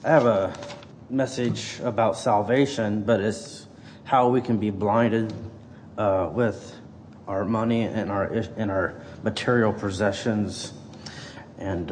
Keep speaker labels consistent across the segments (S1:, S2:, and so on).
S1: I have a message about salvation, but it's how we can be blinded with our money and our material possessions. And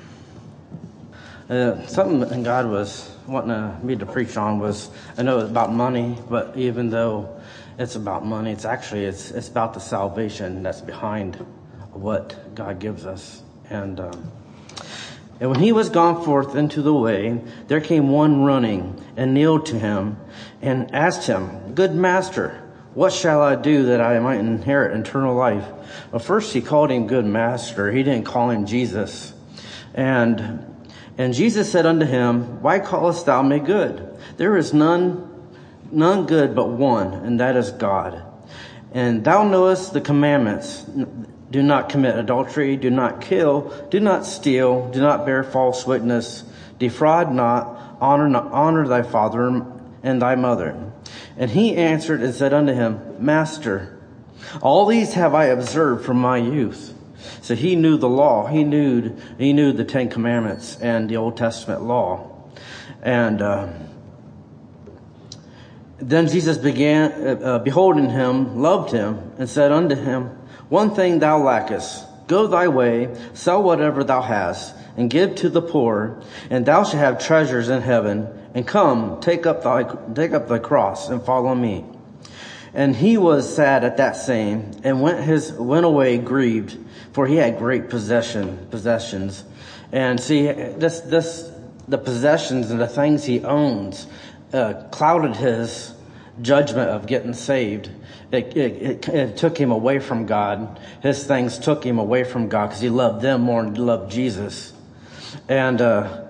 S1: something God was wanting me to preach on was, I know it's about money, but even though it's about money, it's about the salvation that's behind what God gives us. And when he was gone forth into the way, there came one running and kneeled to him and asked him, Good master, what shall I do that I might inherit eternal life? Well, first he called him good master. He didn't call him Jesus. And Jesus said unto him, Why callest thou me good? There is none good but one, and that is God. And thou knowest the commandments. Do not commit adultery, do not kill, do not steal, do not bear false witness, defraud not, honor thy father and thy mother. And he answered and said unto him, Master, all these have I observed from my youth. So he knew the law. He knew the Ten Commandments and the Old Testament law. And then Jesus began, beholding him, loved him, and said unto him, One thing thou lackest. Go thy way, sell whatever thou hast, and give to the poor, and thou shalt have treasures in heaven. And come, take up thy cross, and follow me. And he was sad at that saying, and went away grieved, for he had great possessions. And see, the possessions and the things he owns clouded his judgment of getting saved. It took him away from God. His things took him away from God because he loved them more than he loved Jesus. And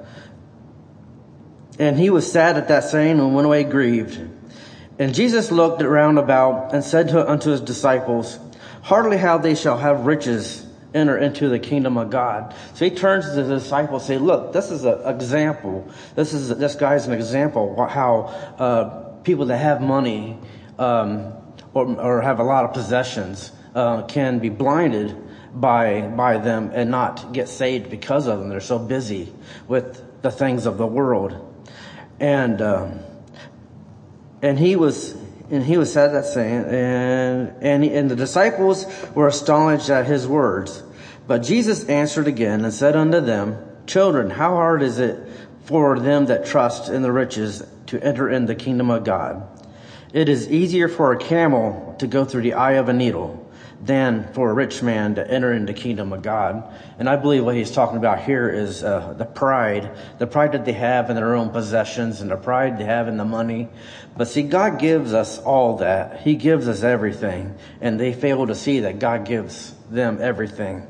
S1: he was sad at that saying and went away grieved. And Jesus looked round about and said unto his disciples, Hardly how they shall have riches enter into the kingdom of God. So he turns to the disciples and say, Look, this is an example. This guy's an example of how people that have money or have a lot of possessions can be blinded by them and not get saved because of them. They're so busy with the things of the world. And he was sad at that saying, and the disciples were astonished at his words. But Jesus answered again and said unto them, Children, how hard is it for them that trust in the riches to enter in the kingdom of God? It is easier for a camel to go through the eye of a needle than for a rich man to enter into the kingdom of God. And I believe what he's talking about here is the pride that they have in their own possessions and the pride they have in the money. But see, God gives us all that. He gives us everything. And they fail to see that God gives them everything.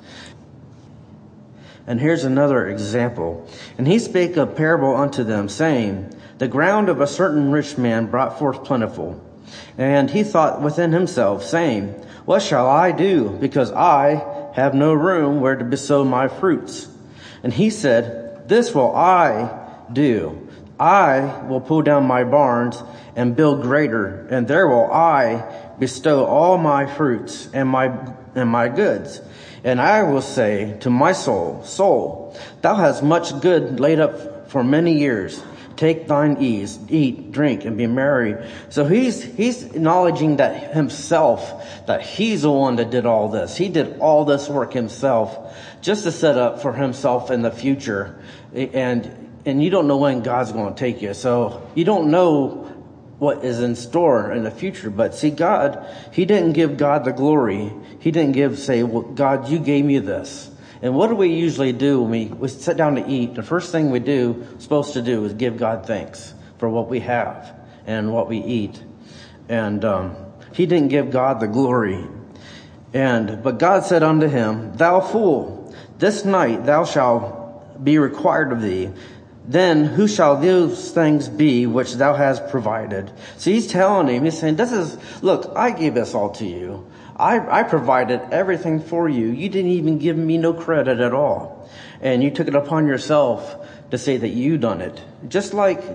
S1: And here's another example. And he spake a parable unto them, saying, The ground of a certain rich man brought forth plentiful. And he thought within himself, saying, What shall I do? Because I have no room where to bestow my fruits. And he said, This will I do. I will pull down my barns and build greater, and there will I bestow all my fruits and my goods. And I will say to my soul, thou hast much good laid up for many years. Take thine ease, eat, drink, and be merry. So he's acknowledging that himself, that he's the one that did all this. He did all this work himself just to set up for himself in the future. And you don't know when God's going to take you. So you don't know what is in store in the future. But see, God, he didn't give God the glory. He didn't say, well, God, you gave me this. And what do we usually do when we sit down to eat? The first thing supposed to do is give God thanks for what we have and what we eat. And he didn't give God the glory. But God said unto him, Thou fool, this night thou shalt be required of thee. Then who shall those things be which thou hast provided? So he's telling him, he's saying, look, I gave this all to you. I provided everything for you. You didn't even give me no credit at all. And you took it upon yourself to say that you done it. Just like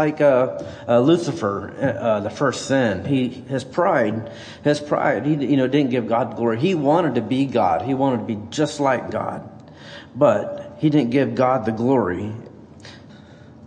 S1: Lucifer, the first sin, his pride, he didn't give God glory. He wanted to be God. He wanted to be just like God. But he didn't give God the glory.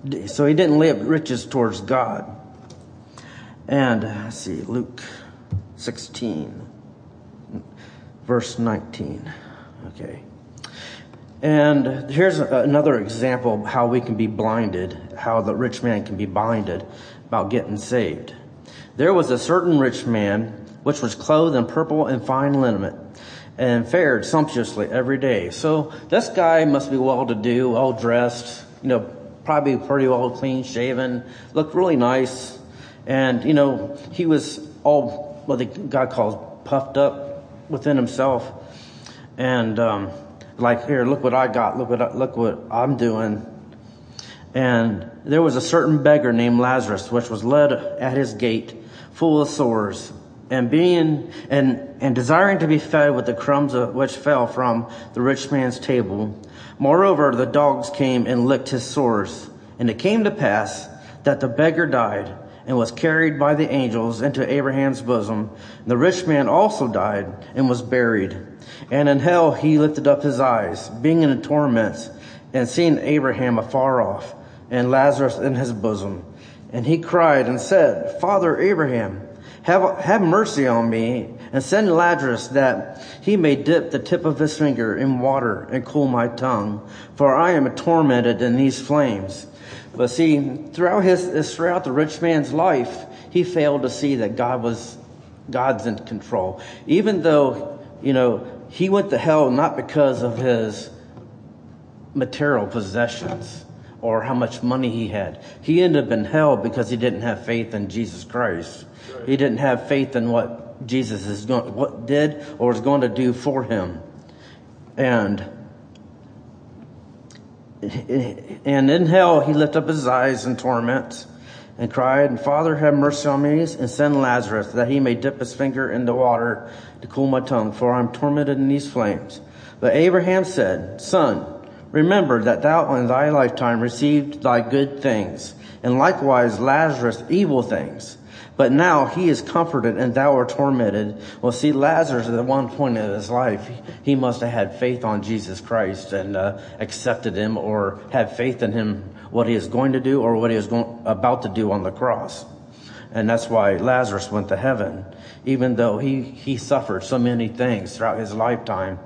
S1: So he didn't lay up riches towards God. And let's see, Luke 16, verse 19. Okay. And here's another example of how we can be blinded, how the rich man can be blinded about getting saved. There was a certain rich man which was clothed in purple and fine linen, and fared sumptuously every day. So this guy must be well-to-do, well-dressed, probably pretty well clean-shaven, looked really nice. And, he was all what God calls puffed up within himself. And here, look what I got, look what I'm doing. And there was a certain beggar named Lazarus, which was led at his gate, full of sores, and desiring to be fed with the crumbs which fell from the rich man's table. Moreover, the dogs came and licked his sores. And it came to pass that the beggar died and was carried by the angels into Abraham's bosom. The rich man also died and was buried. And in hell he lifted up his eyes, being in torments, and seeing Abraham afar off, and Lazarus in his bosom. And he cried and said, Father Abraham, have mercy on me, and send Lazarus that he may dip the tip of his finger in water and cool my tongue, for I am tormented in these flames. But see, throughout the rich man's life, he failed to see that God's in control. Even though, he went to hell not because of his material possessions or how much money he had. He ended up in hell because he didn't have faith in Jesus Christ. He didn't have faith in what Jesus did or was going to do for him. And in hell he lifted up his eyes in torment and cried, Father, have mercy on me, and send Lazarus that he may dip his finger in the water to cool my tongue, for I am tormented in these flames. But Abraham said, Son, remember that thou in thy lifetime received thy good things, and likewise Lazarus evil things. But now he is comforted and thou art tormented. Well, see, Lazarus at one point in his life, he must have had faith on Jesus Christ and accepted him or had faith in him, what he is going to do or what he is about to do on the cross. And that's why Lazarus went to heaven, even though he suffered so many things throughout his lifetime.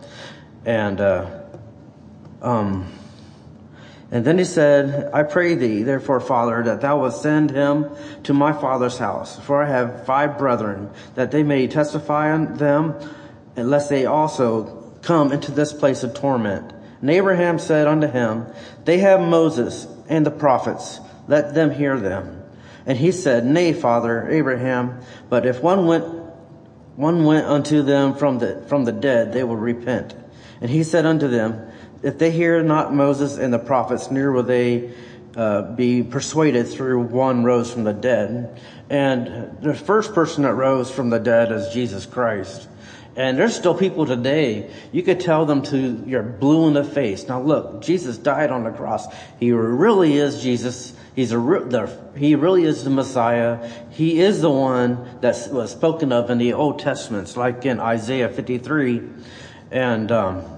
S1: And then he said, I pray thee, therefore, Father, that thou wilt send him to my father's house. For I have 5 brethren, that they may testify on them, lest they also come into this place of torment. And Abraham said unto him, They have Moses and the prophets, let them hear them. And he said, Nay, Father Abraham, but if one went unto them from the dead, they will repent. And he said unto them, If they hear not Moses and the prophets, neither will they be persuaded through one rose from the dead. And the first person that rose from the dead is Jesus Christ. And there's still people today, you could tell them you're blue in the face. Now look, Jesus died on the cross. He really is Jesus. He really is the Messiah. He is the one that was spoken of in the Old Testaments, like in Isaiah 53. And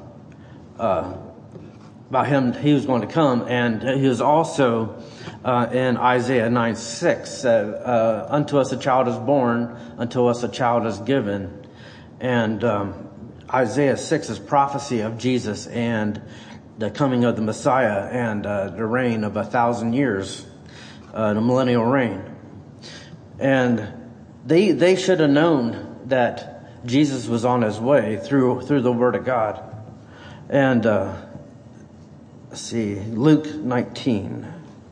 S1: about him, he was going to come. And he was also in Isaiah 9:6, unto us a child is born, unto us a child is given. And Isaiah 6 is prophecy of Jesus and the coming of the Messiah and the reign of 1,000 years, the millennial reign. And they should have known that Jesus was on his way through the Word of God. And let's see, Luke 19.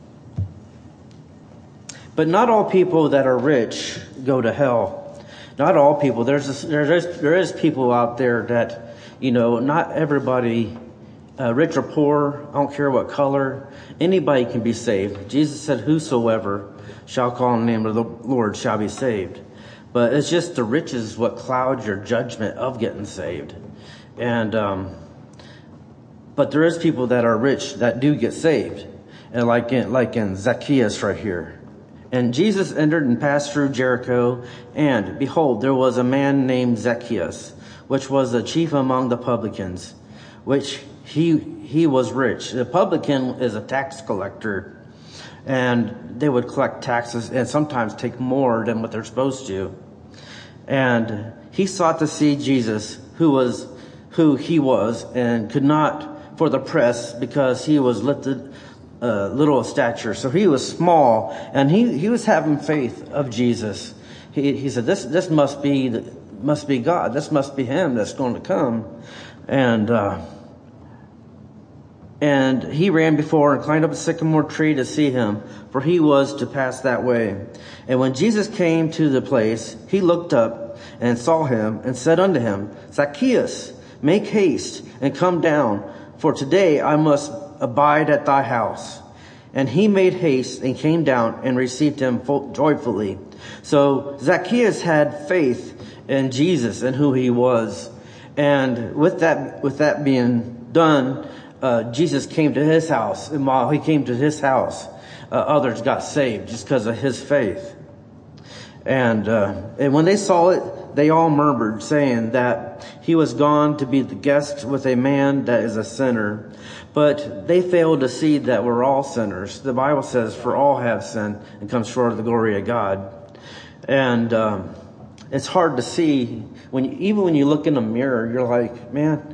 S1: But not all people that are rich go to hell. Not all people. There is people out there that, not everybody, rich or poor, I don't care what color, anybody can be saved. Jesus said, whosoever shall call on the name of the Lord shall be saved. But it's just the riches what clouds your judgment of getting saved. And, but there is people that are rich that do get saved. And like in Zacchaeus right here. And Jesus entered and passed through Jericho, and behold, there was a man named Zacchaeus, which was the chief among the publicans, which he was rich. The publican is a tax collector. And they would collect taxes and sometimes take more than what they're supposed to. And he sought to see Jesus, who he was, and could not for the press because he was lifted little of stature. So he was small, and he was having faith of Jesus. He said, this must be God. This must be him that's going to come. And he ran before and climbed up a sycamore tree to see him, for he was to pass that way. And when Jesus came to the place, he looked up and saw him and said unto him, Zacchaeus, make haste and come down, for today I must abide at thy house. And he made haste and came down and received him joyfully. So Zacchaeus had faith in Jesus and who he was. And with that being done, Jesus came to his house, and while he came to his house, others got saved just because of his faith. And when they saw it, they all murmured, saying that he was gone to be the guest with a man that is a sinner. But they failed to see that we're all sinners. The Bible says, for all have sinned and come short of the glory of God. And it's hard to see even when you look in a mirror, you're like, man,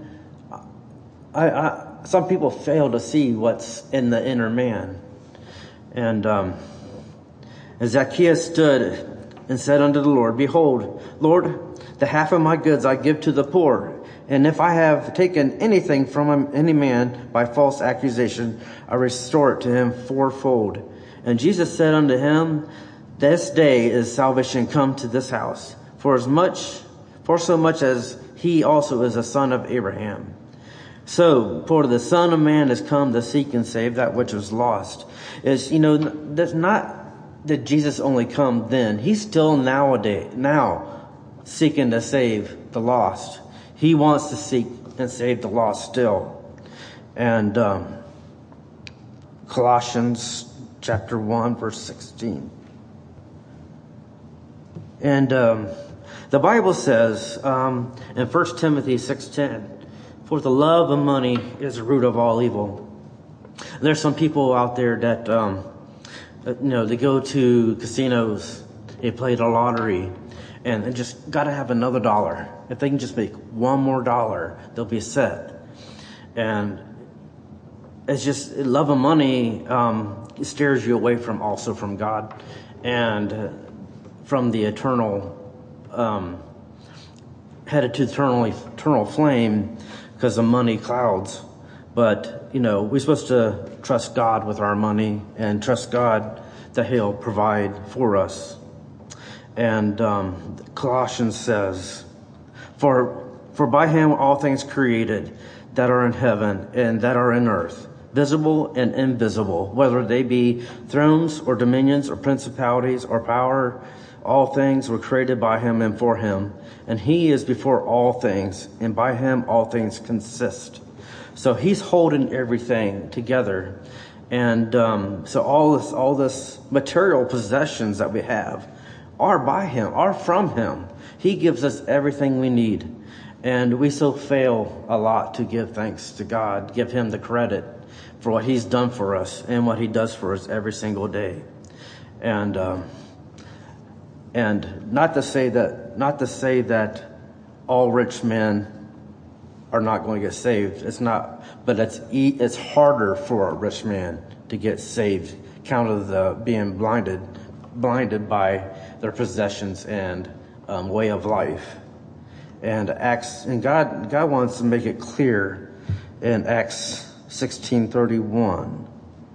S1: some people fail to see what's in the inner man. And as Zacchaeus stood and said unto the Lord, Behold, Lord, the half of my goods I give to the poor. And if I have taken anything from any man by false accusation, I restore it to him fourfold. And Jesus said unto him, This day is salvation come to this house, for so much as he also is a son of Abraham. So, for the Son of Man has come to seek and save that which was lost. That's not that Jesus only come then. He's still now seeking to save the lost. He wants to seek and save the lost still. And Colossians chapter 1, verse 16. And the Bible says in 1 Timothy 6:10, For the love of money is the root of all evil. There's some people out there that, they go to casinos, they play the lottery, and they just got to have another dollar. If they can just make one more dollar, they'll be set. And it's just, love of money steers you away from God and from the eternal, headed to eternal flame, because of money clouds. But, we're supposed to trust God with our money and trust God that he'll provide for us. And Colossians says, For by him all things created that are in heaven and that are in earth, visible and invisible, whether they be thrones or dominions or principalities or power, all things were created by him and for him. And he is before all things, and by him all things consist. So he's holding everything together. And so all this material possessions that we have are by him, are from him. He gives us everything we need. And we so fail a lot to give thanks to God, give him the credit for what he's done for us and what he does for us every single day. And not to say that all rich men are not going to get saved. It's not, but it's harder for a rich man to get saved, count of the being blinded by their possessions and way of life. And God wants to make it clear in Acts 16:31.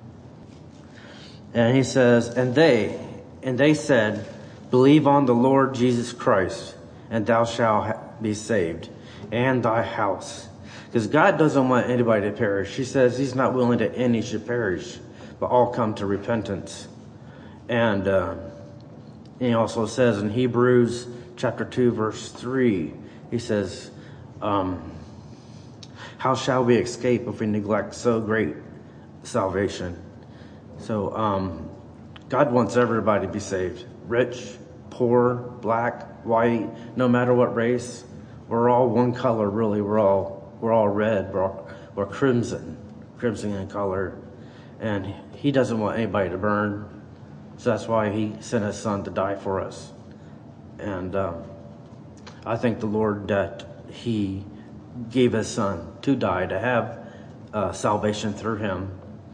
S1: And he says, and they said, Believe on the Lord Jesus Christ, and thou shalt be saved, and thy house. Because God doesn't want anybody to perish. He says he's not willing that any should perish, but all come to repentance. And he also says in Hebrews chapter 2, verse 3, he says, how shall we escape if we neglect so great salvation? So God wants everybody to be saved. Rich, poor, black, white, no matter what race. We're all one color, really. We're all red. We're crimson in color. And he doesn't want anybody to burn. So that's why he sent his son to die for us. And I thank the Lord that he gave his son to die, to have salvation through him.